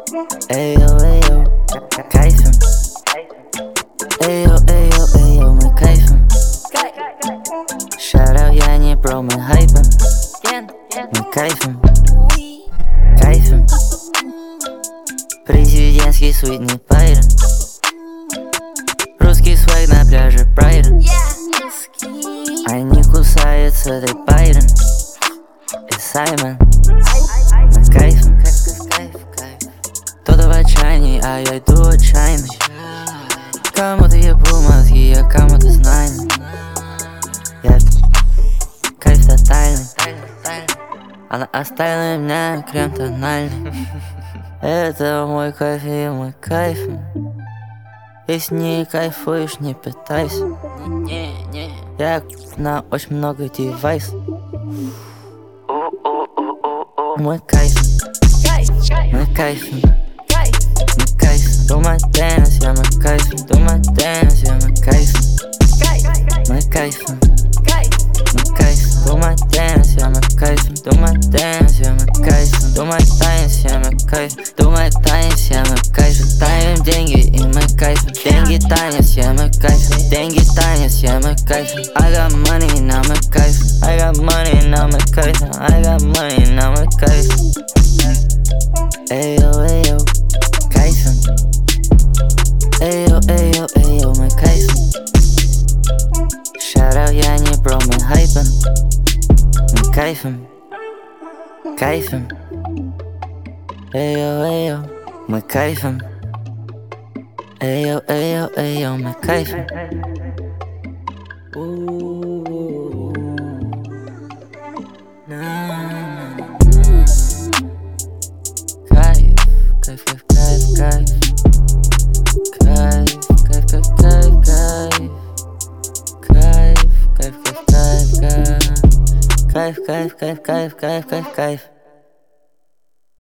Эйо, кайфим. Эйо, мы кайфим. Шараут, я не бро, мы хайпим. Мы кайфим. Кайфим. Президентский сует не Байден. Русский свайг на пляже Брайтон. Они кусаются, этой Байден и Саймон. Мы кайфим. Кто-то в отчаянии, а я иду отчаянный. Кому-то ебу мозги, а кому-то знания. Я кайф тотальный. Она оставила меня крем тональный. Это мой кайф и мы кайфим. Если не кайфуешь, не пытайся. Я на очень много девайсов. Мы кайфим. Мы кайфим. Мы кайфим. Думай теннис, я мы кайфим. Думай теннис, я мы кайфим. Мы кайфим. Мы кайфим. Думай теннис, я мы кайфим. Думай теннис, я мы кайфим. Думай танец, я мы кайфим. Думай танец, я мы кайфим. Таем деньги и мы кайфим. Деньги танец, я мы кайфим. Деньги танец, я мы кайфим. I got money, now мы кайфим. I got money, now мы кайфим. I got money, now мы кайфим. Эйо, кайфим. Эйо, мы кайфим. Шараут, я не бро, мы хайпим. Мы кайфим. Кайфим. Эйо, мы кайфим. Эйо, мы кайфим. Кайф. Кайф.